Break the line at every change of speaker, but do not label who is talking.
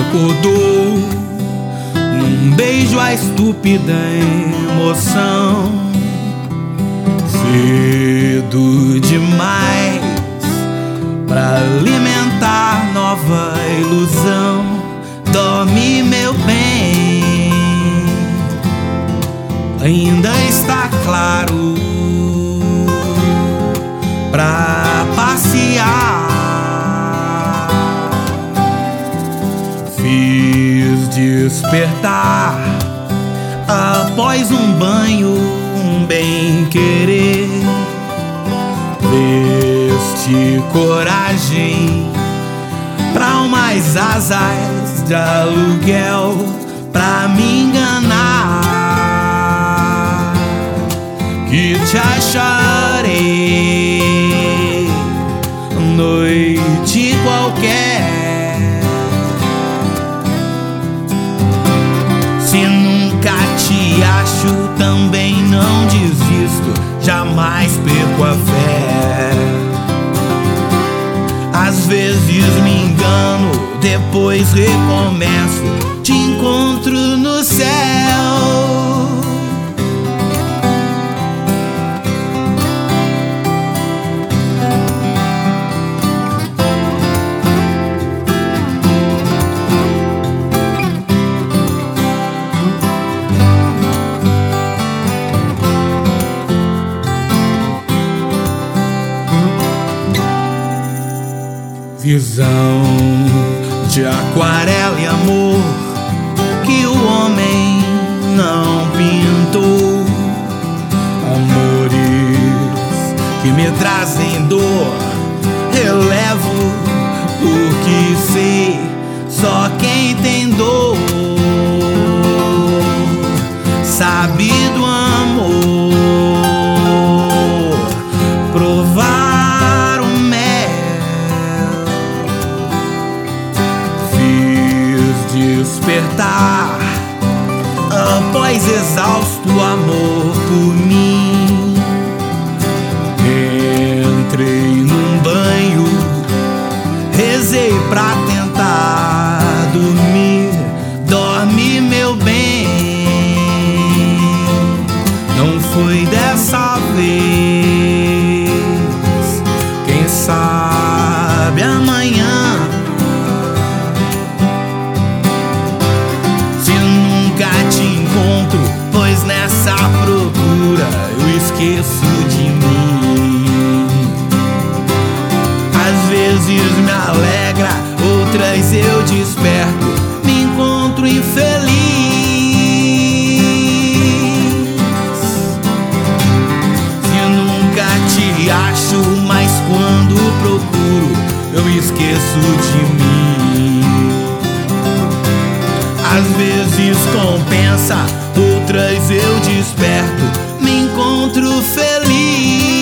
acordou num beijo a estúpida emoção. Cedo demais pra alimentar nova ilusão. Dorme, meu bem, ainda está claro pra passear. Fiz despertar após um banho, um bem-querer. Veste coragem pra umas asas de aluguel pra me enganar, que te acharei noite qualquer. Se nunca te acho, também não desisto, jamais perco a fé. Às vezes me engano, depois recomeço, te encontro no céu. Visão de aquarela e amor que o homem não pintou. Amores que me trazem dor, relevo porque sei só quem tem dor sabe do amor. Provar o mel, despertar após exausto amor por mim. Entrei num banho, rezei pra tentar dormir. Dorme, meu bem, não foi dessa vez, quem sabe amanhã. Pois nessa procura eu esqueço de mim. Às vezes me alegra, outras eu desperto, me encontro infeliz. Se nunca te acho, mas quando procuro eu esqueço de mim. Às vezes compensa, outras eu desperto, me encontro feliz.